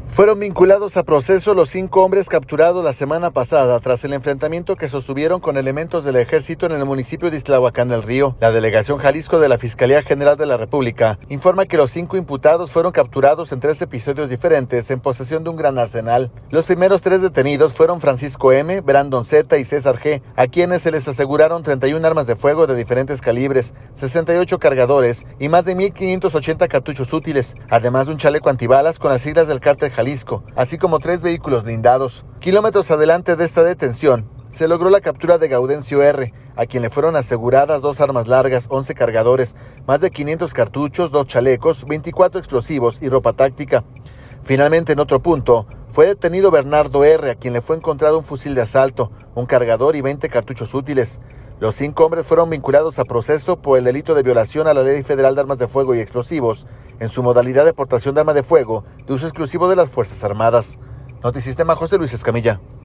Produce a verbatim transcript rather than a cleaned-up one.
Fueron vinculados a proceso los cinco hombres capturados la semana pasada tras el enfrentamiento que sostuvieron con elementos del ejército en el municipio de Ixtlahuacán del Río. La Delegación Jalisco de la Fiscalía General de la República informa que los cinco imputados fueron capturados en tres episodios diferentes en posesión de un gran arsenal. Los primeros tres detenidos fueron Francisco M., Brandon Z. y César G., a quienes se les aseguraron treinta y una armas de fuego de diferentes calibres, sesenta y ocho cargadores y más de mil quinientos ochenta cartuchos útiles, además de un chaleco antibalas con las siglas del cártel Jalisco, así como tres vehículos blindados. Kilómetros adelante de esta detención, se logró la captura de Gaudencio R., a quien le fueron aseguradas dos armas largas, once cargadores, más de quinientos cartuchos, dos chalecos, veinticuatro explosivos y ropa táctica. Finalmente, en otro punto, fue detenido Bernardo R., a quien le fue encontrado un fusil de asalto, un cargador y veinte cartuchos útiles. Los cinco hombres fueron vinculados a proceso por el delito de violación a la Ley Federal de Armas de Fuego y Explosivos, en su modalidad de portación de arma de fuego de uso exclusivo de las Fuerzas Armadas. Notisistema, José Luis Escamilla.